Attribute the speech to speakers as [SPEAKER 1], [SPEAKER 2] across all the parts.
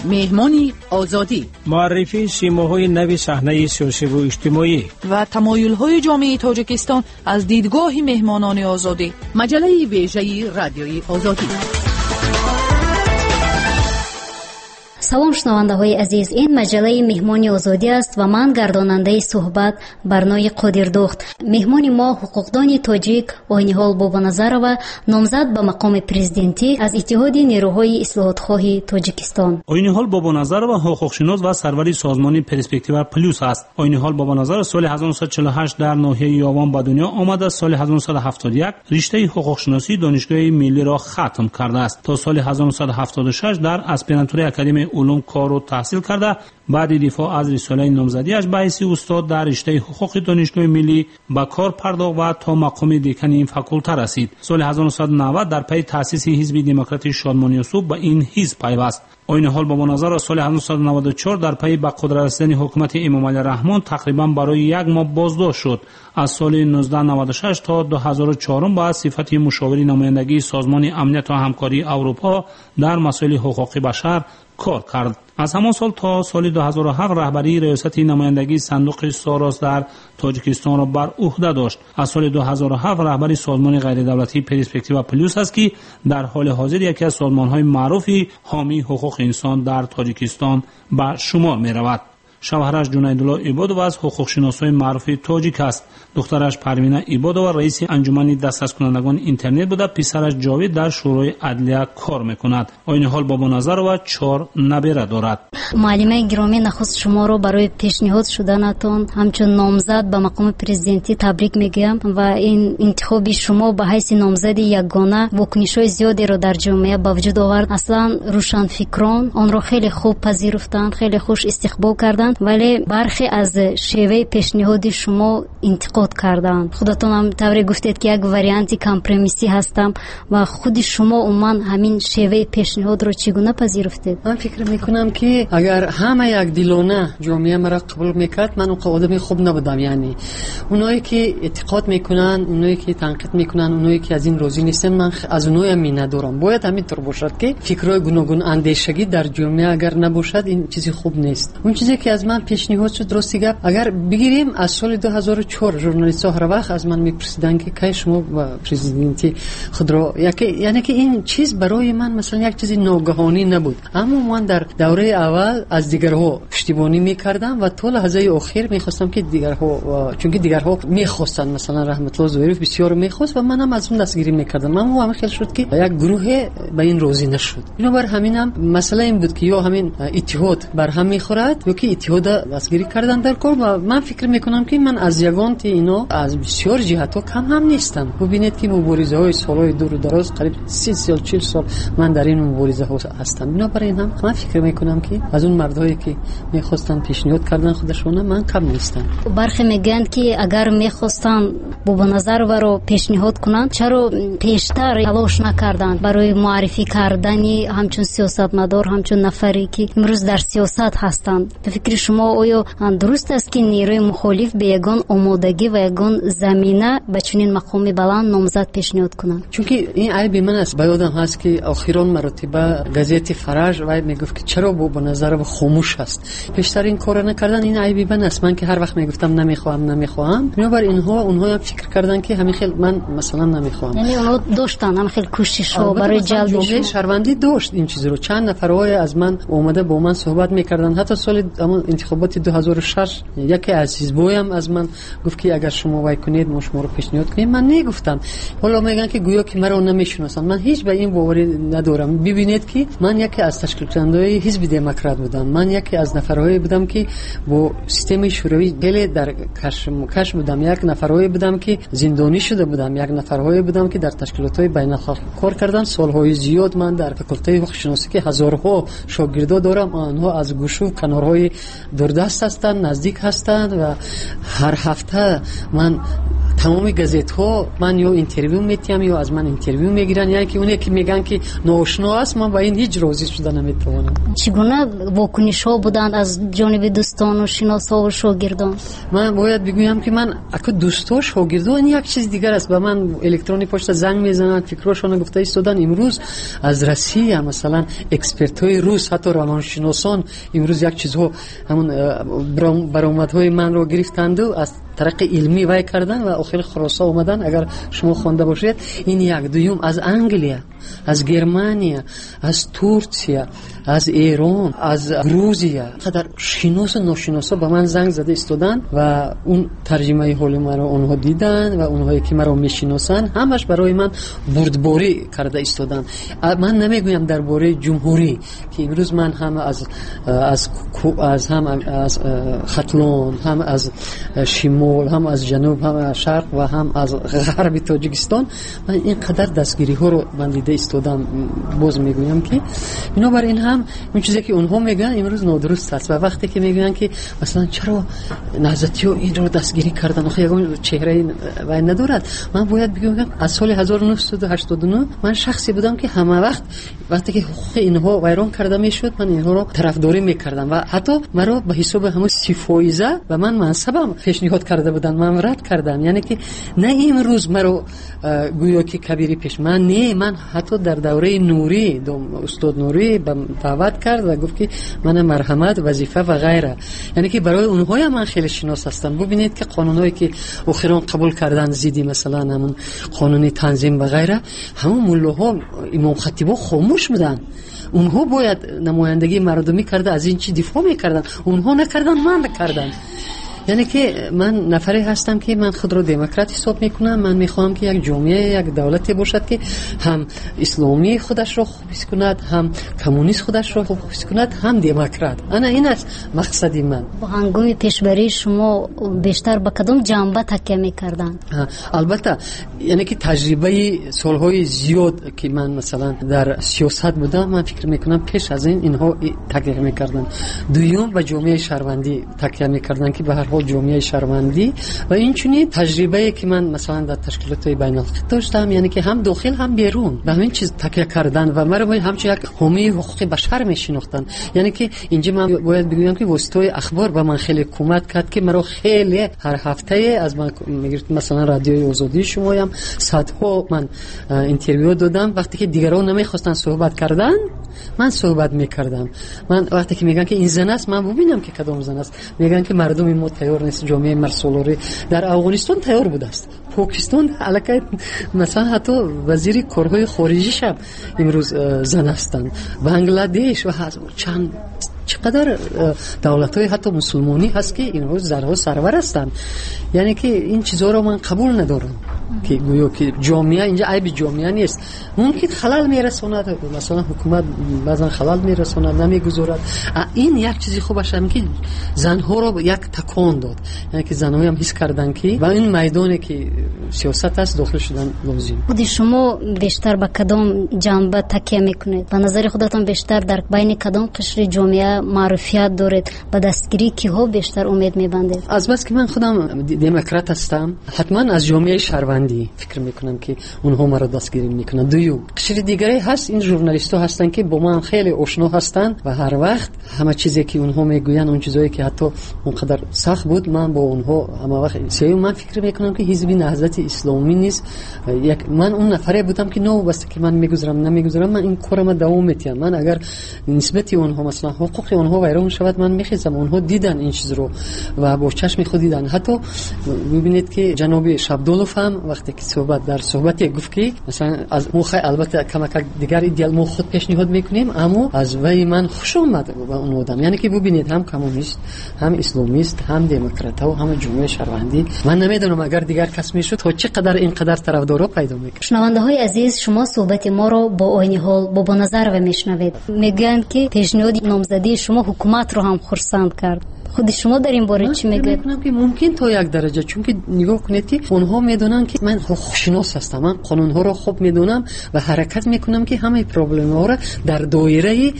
[SPEAKER 1] مهمانی آزادی،
[SPEAKER 2] معرفی سیماهای نوی صحنه سیاسی و اجتماعی
[SPEAKER 1] و تمایل‌های جامعه تاجیکستان از دیدگاه مهمانان آزادی. مجله ویژه رادیوی آزادی.
[SPEAKER 3] سلام شنونده‌های عزیز، این مجله مهمانی آزادی است و من گرداننده صحبت برنامه قادردوخت. مهمان ما حقوقدان تاجیک آینیحال بابانظرова نامزد به مقام پرزیدنتی از اتحاد نیروهای اصلاحات‌خواه تاجیکستان.
[SPEAKER 2] آینیحال بابانظرova حقوقشناس و سروری سازمان پرسپکتیو پلوس است. آینیحال بابانظرova سال 1948 در ناحیه یاوان به دنیا آمد. از سال 1971 رشته حقوقشناسی دانشگاه ملی را ختم کرده است. تا سال 1976 در اسپیرانتوری اکادمی علوم کار و تحصیل کرده. بعد دفاع از رساله نامزدیش به حیث استاد در رشته حقوق دانشگاه ملی به کار پرداخت و تا مقام دکان این فاکولته رسید. سال 1990 در پی تأسیس حزب دموکرات شادمان یوسف به این حزب پیوست. آینیحال بابانظرova سال 1994 در پی به قدرت رسیدن حکومت امام علی رحمان تقریبا برای یک ماه بازداشت شد. از سال 1996 تا 2004 با صفت مشاوری نمایندگی سازمان امنیت و همکاری اروپا در مسائل حقوق بشر کار کرد. از همان سال تا سال 2007 رهبری ریاست نمایندگی صندوق ساراس در تاجیکستان را بر عهده داشت. از سال 2007 رهبری سازمان غیر دولتی پرسپکتیو پلوس است که در حال حاضر یکی از سازمان‌های معروف حامی حقوق انسان در تاجیکستان به شمار می‌رود. شوهرش جنیدالله عبادوو از حقوقشناسای معروف تاجیک است. دخترش پروینه عبادوو رئیس انجمن دسترس‌کنندگان اینترنت بوده. پسرش جاوید در شورای عدلیه کار میکند. آینیحال بابانظرova 4 نبیره دارد.
[SPEAKER 3] معلمه گرامی، نخست شما رو برای پیشنهاد شدنتون همچون نامزد به مقام پرزیدنتی تبریک میگم و این انتخاب شما به حیث نامزد یگانه واکنش‌های زیادی رو در جامعه به وجود آورد. اصلا روشنفکران آن رو خیلی خوب پذیرفتند، خیلی خوش استقبال کردند، ولی برخی از شیوه پیشنهاد شما انتقاد کردند. خودتون هم طوری گفتید که یک وریانت کامپرومیسی هستم و خود شما عموما همین شیوه پیشنهاد رو چگونه پذیرفتید؟
[SPEAKER 4] من فکر میکنم که اگر همه یک دلانه جامعه مرا قبول میکرد من اون آدم خوب نبودم. یعنی اونایی که اعتقاد میکنن، اونایی که تنقید میکنن، اونایی که از این راضی نیستن، من از اونایی می ندارم. باید همینطور باشد که فکرای گوناگون اندیشگی در جامعه اگر نباشد این چیزی خوب نیست. اون چیزی که از من پیشنهاد شد درستی گپ اگر بگیریم از سال 2004 ژورنالیست‌ها هر وقت از من میپرسیدن که کی شما با پرزیدنتی خود را یعنی که این چیز برای من مثلا یک چیز ناگهانی نبود، اما من در دوره اول از دیگرها پشتیبانی میکردم و تا لحظه اخیر میخواستم که دیگرها، چون که دیگرها میخواستن، مثلا رحمت الله ظهیری بسیار میخواست و منم از اون دستگیری میکردم، اما همین خیال شد که یک گروه به این راضی نشد. بنابر همینم مسئله این بود که یا همین اتحاد بر هم میخورد یا که اتحاد دستگیری کردن در کار. و من فکر میکنم که من از یگان اینا از بسیار جهت‌ها کم هم نیستم. ببینید که مبارزه‌های سالهای دور و دراز قریب 30 سال 40 سال من در این مبارزه‌ها هستم. بنابراین هم من فکر میکنم که از اون مردایی که میخواستن پیشنهاد کردن خودشون من کم نیستم.
[SPEAKER 3] برخی میگن که اگر میخواستن بابانظرova رو پیشنهاد کنند چرا پیشتر تلاش نکردند برای معرفی کردن همچون سیاستمدار، همچون نفری که امروز در سیاست هستند. به فکر شما آیا درست است که نیروی مخالف به یگان آمادگی و یگان زمینه به چنین مقام بلند نامزد پیشنهاد کنند؟
[SPEAKER 4] چون که این عیب من است. یادم هست که آخرین مرتبه گزیت فرج و میگفت که چرا بابانظرova خاموش است، پیشتر این کارو نکردن. این عیب من است. من که هر وقت میگفتم نمیخوام بنابراین اونها هم فکر کردن که همین خیلی من مثلا نمیخوام.
[SPEAKER 3] یعنی اونها داشتن هم خیلی کوشش ها برای جلبش
[SPEAKER 4] شهروندی داشت این چیز رو. چند نفرهای از من اومده با من صحبت میکردن. حتی سال انتخابات 2006 یکی از حزبایم از من گفت که اگر شما وای کنید ما شما رو پیشنهاد کنیم. من نگفتم. حالا میگن که گویا که مرا نمیشناسن. من هیچ به این باوری ندارم. ببینید که من یکی از تشکیل کننده‌های حزب دموکرات بودم. من یکی از نفرهایی بودم که با سیستم شوروی گله در کش بودم. یک نفرهایی بودم که زندانی شده بودم. یک نفرهایی بودم که در تشکیلات‌های بین‌المللی کار کردن. سالهای زیاد من در فاکولته حقوق شناسی که هزارها شاگردا دارم، آنها از گوشه و کنارهای دوردست هستند، نزدیک هستند و هر هفته من تمام گازت ها من یا اینترویو میتیم یا از من اینترویو میگیرن، یعنی که اونایی که میگن که ناآشنا است من با این هیچ راضی شدن نمیتونم.
[SPEAKER 3] چگونه واکنش ها بودند از جانب دوستان و شناسا و شاگردان؟
[SPEAKER 4] من باید بگویم که من اگه دوستا شاگردان یک چیز دیگر است. به من الکترونی پشت زنگ میزنن، فکرشون گفته ایستادن. امروز از روسیه مثلا اکسپرت‌های روس، حتی روانشناسان امروز یک چیزها همون برآمدهای من رو گرفتند و از طریق علمی وای کردن و آخر خلاصه اومدن. اگر شما خوانده باشید این یک. دوم از انگلیا، از گرمانیا، از ترکیه، از ایران، از گروزیا قدر شناس و ناشناسا به من زنگ زده ایستادن و اون ترجمه حال ما رو اونها دیدن و اونهایی که مرا میشناسن همش برای من بردباری کرده ایستادن. من نمیگویم درباره جمهوری که امروز من هم از ختلون، هم از شمال، هم از جنوب، هم از شرق و هم از غرب تاجیکستان من اینقدر دستگیری ها رو من دیده ایستادم. باز میگویم که بنابراین هم اون چیزی که اونها میگن امروز نادرست است و وقتی که میگن که مثلا چرا نهضتی ها این رو دستگیری کردن آخه یگان چهره وای ندارد، من باید بگم از سال 1989 من شخصی بودم که همه وقتی که حقوق اینها ویران کرده میشد من اینها رو طرفداری میکردم و حتی مرا به حساب همون 30% و من منصبم پیشنهاد کرده بودن، من رد کردم. یعنی که نه امروز مرا گویا که کبیری پیش من حتی در دوره نوری استاد نوری دعوت کرد و گفت که من مرحمت وظیفه و غیره، یعنی که برای اونها من خیلی شناس هستم. ببینید که قانونایی که اخیران قبول کردن زیدی مثلا همون قانون تنظیم و غیره، همون ملاها امام خطیبا خاموش بودن. اونها باید نمایندگی مردمی کرده، از این چی دفاع میکردن، اونها نکردن، من کردن. یعنی که من نفری هستم که من خود رو دموکرات حساب میکنم. من میخوام که یک جامعه، یک دولتی باشد که هم اسلامی خودش رو خوب حس کند، هم کمونیست خودش رو خوب حس کند، هم دموکرات. انا این است مقصدی من.
[SPEAKER 3] با هنگام پیشبری شما بیشتر به کدام جنبه تکیه میکردن؟
[SPEAKER 4] البته یعنی که تجربه سالهای زیاد که من مثلا در سیاست بودم، من فکر میکنم پیش از اینها تکیه میکردن. دوم به جامعه شهروندی تکیه میکردن که به هر جامعه شهروندی و این چنین تجربه‌ای که من مثلا در تشکیلات بین‌المللی داشتم، یعنی که هم داخل هم بیرون به همین چیز تکیه کردن و مرا همچنین یک حامی حقوق بشر میشناختن. یعنی که اینجا من باید بگم که واسطه اخبار به من خیلی کمک کرد که مرا خیلی هر هفته از من میگرفت. مثلا رادیوی آزادی شما هم صدها من اینترویو دادم. وقتی که دیگران نمیخواستن صحبت کردن من صحبت میکردم. من وقتی که میگن که این زن است، من ببینم که کدام زن است. میگن که مردم ما تیار نیست. جامعه مرسولاری در افغانستان تیار بوده است، پاکستان علاقه مثلا حتی وزیر کارهای خارجی شب امروز زن هستند، بنگلادش و چقدر دولت‌های حتی مسلمانی هست که اینها زنها سرور هستند. یعنی که این چیزا رو من قبول ندارم که گویا که جامعه اینجا عیب جامعه نیست. ممکن خلل میرساند، مثلا حکومت بعضا خلل میرساند، نمیگذارد. این یک چیزی خوبش هم که زنها رو یک تکان داد، یعنی که زنها هم حس کردن که و این میدانی که سیاست است داخل شدن لازم.
[SPEAKER 3] خودی شما بیشتر به کدام جنبه تکیه میکنید؟ به نظر خودتان بیشتر در بین کدام قشر جامعه معرفیت دارید؟ به دستگیری کیها بیشتر امید میبندید؟
[SPEAKER 4] از بس که من خودم دموکرات هستم، حتما از جامعه شهروندی فکر میکنم که اونها مرا دستگیری میکنن. دوم قشر دیگری هست، این ژورنالیست‌ها هستن که با من خیلی آشنا هستن و هر وقت همه چیزی که اونها میگوین، اون چیزایی که حتی اونقدر سخت بود، من با اونها همه وقت سیو من فکر میکنم که حزب نهضت اسلامی نیست. من اون نفری بودم که نو بس که من نمیگذارم من این کارم دوام میتم. من اگر نسبتی اونها مثلا حقوق اونها ویران شود من میخیزم. اونها دیدن این چیز رو و با چشم خود دیدن. حتی ببینید که جناب شبدولوف هم وقتی که صحبتی گفت که مثلا از موخه البته کمک دیگر ایدئال ما خود پیشنهاد میکنیم، اما از وی من خوش اومد با اون آدم. یعنی که ببینید هم کمونیست، هم اسلامیست، هم دموکرات و هم جمهوری شهروندی. من نمیدونم اگر دیگر کس میشد تا چقدر اینقدر طرفدارا پیدا میکنه.
[SPEAKER 3] شنونده های عزیز، شما صحبت ما رو با عین حال با نظر و میشنوید. میگن که پیشنهاد نامزدی شما حکومت رو هم خرسند کرد. خود شما در این باره چی میگید؟ من
[SPEAKER 4] که ممکن تا یک درجه، چون که نگاه کنید که اونها میدونن که من حقوقشناس هستم، من قانون ها رو خوب میدونم و حرکت میکنم که همه پروبلم ها رو در دایره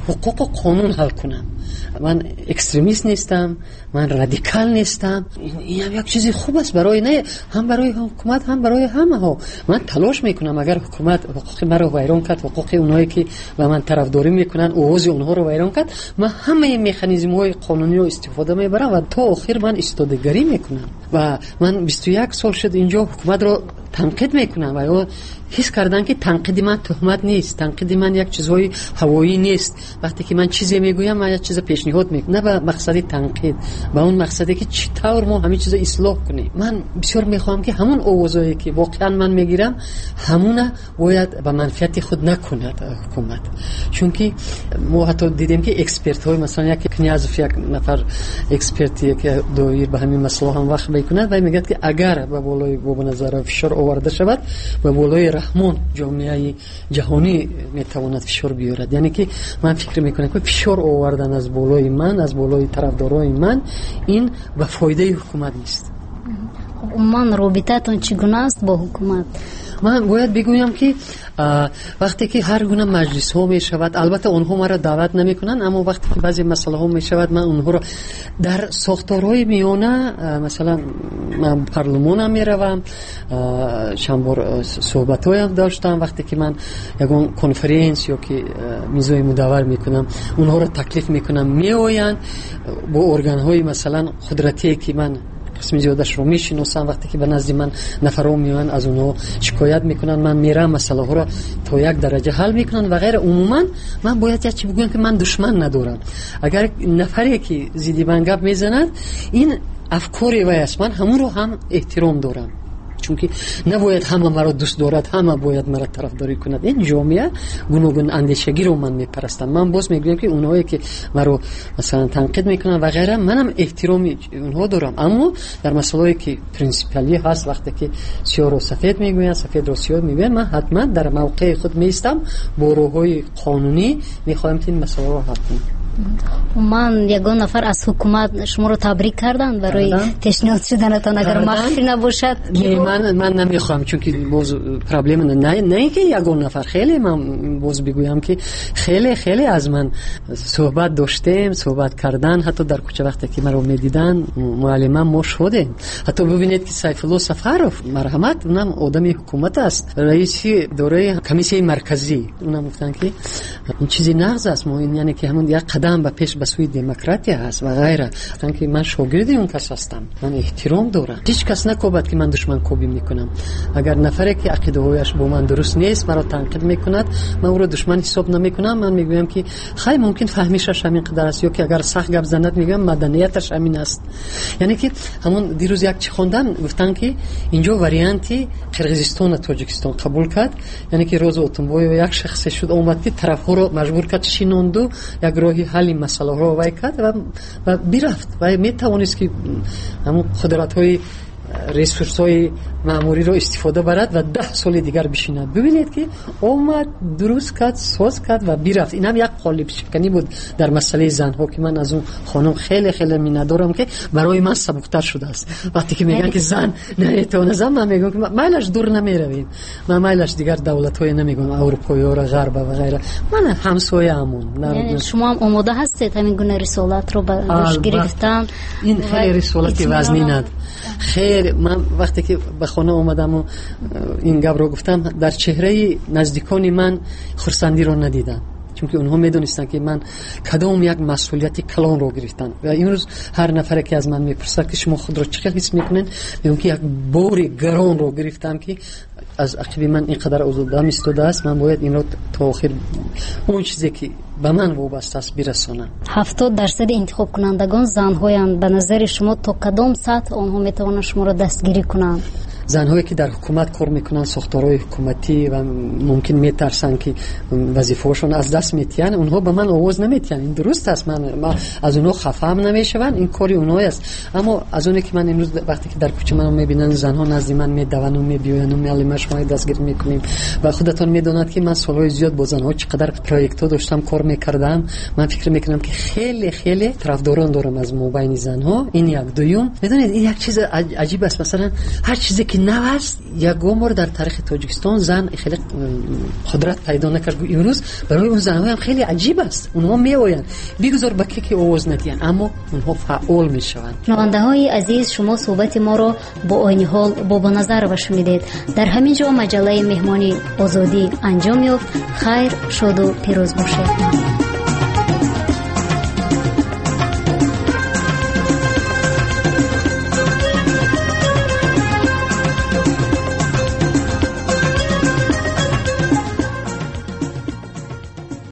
[SPEAKER 4] حقوق قانون حل کنم. من اکستریمیست نیستم، من رادیکال نیستم. این هم یک چیزی خوب است برای نه هم برای حکومت هم برای همه ها. من تلاش میکنم اگر حکومت حقوق مرا ویران کرد، حقوق اونایی که با من طرفداری میکنن اوز اونها رو ویران کرد، من همه مکانیزم های قانونی رو استفاده میبرم و تا آخر من ایستادگی میکنم. و من 21 سال شد اینجا حکومت رو تنقید میکنم و حس کردن که تنقید من تهمت نیست، تنقید من یک چیزای هوایی نیست. وقتی که من چیزی میگویم من یک چیز پیشنهاد میکنم، نه به مقصد تنقید، به اون مقصدی که چطور ما همین چیزا اصلاح کنیم. من بسیار میخوام که همون اوضاعی که واقعا من میگیرم همون باید به منفعت خود نکند حکومت. چون که ما حتی دیدیم که اکسپرت های مثلا یک کنیازف یک نفر اکسپرتی که دایر به همین مسئله هم وقت میکنه و میگه که اگر به بالای به نظر فشار آورده شود به بالای رحمان جامعه جهانی میتواند فشار بیارد. یعنی که من فکر میکنم که فشار آوردن از بالای من، از بالای طرفدارای من، این به فایده حکومت نیست.
[SPEAKER 3] من رابطتون چگونه است با حکومت؟
[SPEAKER 4] من باید بگویم که وقتی که هر گونه مجلس ها می شود، البته اونها ما را دعوت نمی کنن، اما وقتی که بعضی مسئله ها می شود من اونها را در ساختارهای میانه، مثلا من پارلمان هم می روم، چند بار صحبت های هم داشتم. وقتی که من یکون کنفرانس یا که میزوی مداور می کنم اونها را تکلیف می کنم، می آیند با ارگان های مثلا قدرتی که من قسمی زیادش رو میشناسم. وقتی که به نزد من نفرها میان از اونها شکایت میکنن، من میرم مسئله ها رو تا یک درجه حل میکنن و غیر. عموما من باید چی بگویم که من دشمن ندارم. اگر نفری که زیدی من گپ میزند این افکاری وی است، من همون رو هم احترام دارم، چون که نباید همه مرا دوست دارد، همه باید مرا طرفداری کند. این جامعه گوناگون اندیشگی رو من میپرستم. من باز میگویم که اونایی که مرا مثلا تنقید میکنن و غیره منم احترام اونها دارم، اما در مسائلی که پرینسیپالی هست، وقتی که سیاه رو سفید میگوین، سفید رو سیاه میگوین، من حتما در موقع خود میستم با راههای قانونی میخوایم که این مسئله رو حل کنیم.
[SPEAKER 3] من یگان نفر از حکومت شما رو تبریک کردن برای پیشنهاد شدنتان اگر مخفی نباشد.
[SPEAKER 4] من نمیخوام، چون که باز پرابلم نه که یگان نفر، خیلی من باز بگویم که خیلی از من صحبت داشتیم، صحبت کردن، حتی در کوچه وقتی که مرا میدیدن معلمان ما شدیم. حتی ببینید که سیف الله سفرов مرحمت، اونم آدم حکومت است، رئیس دوره کمیسیون مرکزی، اونم گفتن که این چیزی نقض است، ما این یعنی که همون یک قدم به پیش به سوی دموکراسی هست و غیره. گفتن که من شاگرد اون کس هستم، من احترام دارم، هیچ کس نکوبد که من دشمن کوبی میکنم. اگر نفری که عقیده هایش با من درست نیست مرا تنقید میکند، من او رو دشمن حساب نمیکنم. من میگویم که خیلی ممکن فهمیشش همین قدر است، یا که اگر سخت گپ زند میگم مدنیتش همین است. یعنی که همون دیروز یک چی خوندم، گفتن که اینجا واریانتی قرقیزستان و تاجیکستان قبول کرد، یعنی که روز اتومبیل یک شخص شد اومد که طرف‌ها رو مجبور کرد شینوندو یک راهی حل مسئله رو وای کرد و بیرفت و میتوانست که همون قدرت‌های ریسورس‌های معمولی رو استفاده برد و 10 سال دیگر بشیند. ببینید که اومد درست کرد، ساز کرد و بیرفت. این هم یک قالب شکنی بود در مسئله زن‌ها که من از اون خانم خیلی میندارم که برای من سبکتر شده است. وقتی که میگن که زن نمیتونه، زن من میگم که مایلش دور نمیرویم، من مایلش دیگر دولت‌های نمیگم اروپایی و غرب و غیره، من همسایه‌مون.
[SPEAKER 3] یعنی شما هم آماده هستید همین گونه رسالت رو برداشت گرفتن؟
[SPEAKER 4] این خیلی رسالتی وزنی ند. خیر، من وقتی که به خانه اومدم و این گپ رو گفتم، در چهره نزدیکان من خرسندی رو ندیدم، چون که اونها میدونستن که من کدام یک مسئولیت کلان رو گرفتن. و امروز هر نفر که از من میپرسد که شما خود رو چقدر حس میکنین، میگم که یک بار گران رو گرفتم که از عقب من اینقدر آزادم ایستاده است، من باید این رو تا آخر اون چیزی که به من وابسته است برسانم.
[SPEAKER 3] 70% انتخاب کنندگان زن‌هایند. به نظر شما تا کدام سطح آنها میتوانند شما را دستگیری کنند؟
[SPEAKER 4] زن‌هایی که در حکومت کار میکنن، ساختارهای حکومتی و ممکن میترسن که وظیفه‌شون از دست میتین، اونها به من آواز نمیتین. این درست است، من از اونها خفه هم نمیشم، این کاری اونها است. اما از اونی که من امروز وقتی که در کوچه منو میبینن زن‌ها نزد من میدون و میبیان و معلم شما دستگیر میکنیم و خودتون میدونید که من سالهای زیاد با زن‌ها چقدر پروژه داشتم کار میکردم، من فکر میکنم که خیلی طرفداران دارم از مابین زن‌ها. این یک. دوم، میدونید این یک چیز عجیب است، مثلا هر چیزی که چیز نو است. یگم بار در تاریخ تاجیکستان زن خیلی قدرت پیدا نکرد. امروز برای اون زن‌ها هم خیلی عجیب است. اونها میآیند بگذار با که آواز ندهند، اما اونها فعال میشوند.
[SPEAKER 3] شنونده‌های عزیز، شما صحبت ما را با عین حال با نظر و شنیدید. در همین جا مجله مهمانی آزادی انجام یافت. خیر، شاد و پیروز باشید.